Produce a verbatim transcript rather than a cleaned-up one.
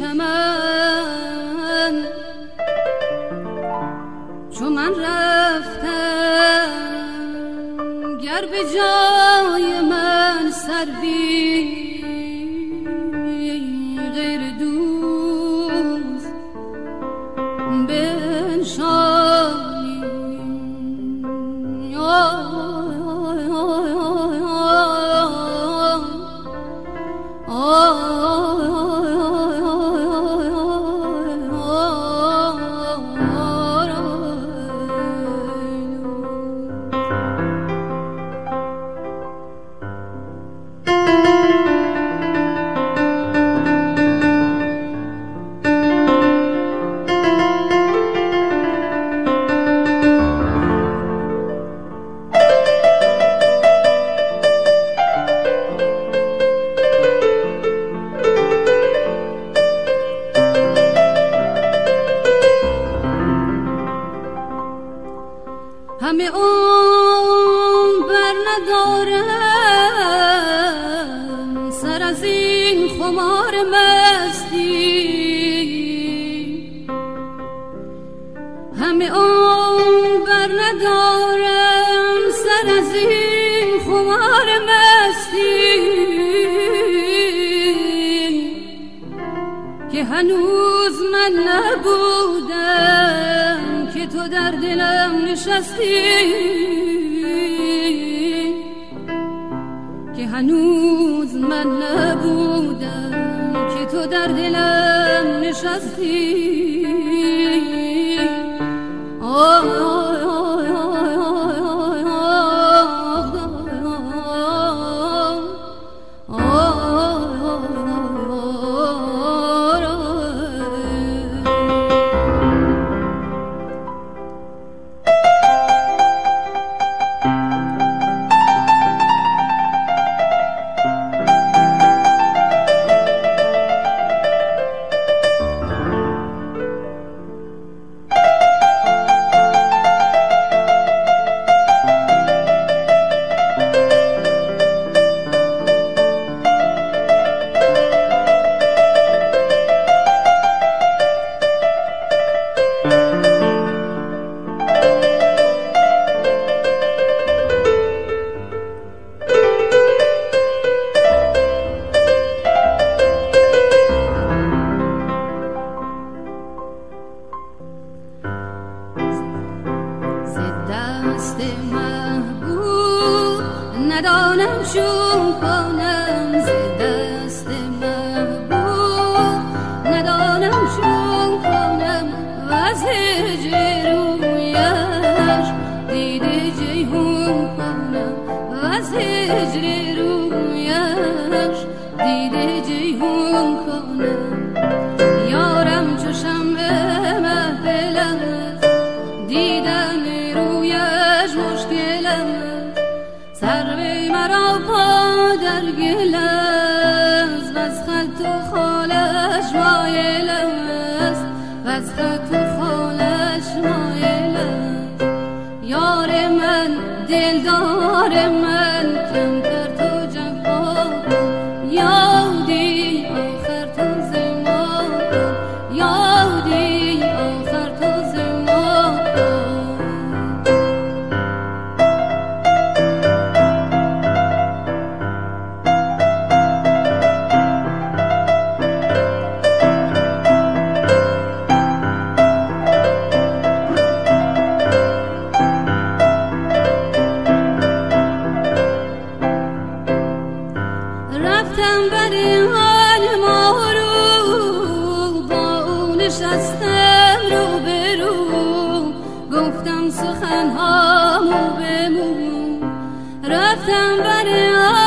چمن چو من رفتم گر به جای من سر بی غیر دوست بنشانی همه اون بر ندارم سر از این خمار مستی همه اون بر ندارم سر از این خمار مستی که هنوز من نبودم که تو در دلم نشستی که هنوز من نبودم که تو در دلم نشستی آه آه آه ندانم چون کنم ز دست محبوب ندانم چون کنم و از هجر رویش دیده جیهون کنم و از هجر رویش دیده جیهون کنم یارم چو شمع محفلم دیدن رویش مشکلم سروی مرا پا در گل است و از خط و خالش مایل است و از خط و خالش مایل است یار من دلدار من کمتر تو جفا کن یادی آخر تو زما کن یادی آخر تو زما کن رفتم بر حال ما رو با اون نشستم رو به رو گفتم سخن هامو به مو رفتم بر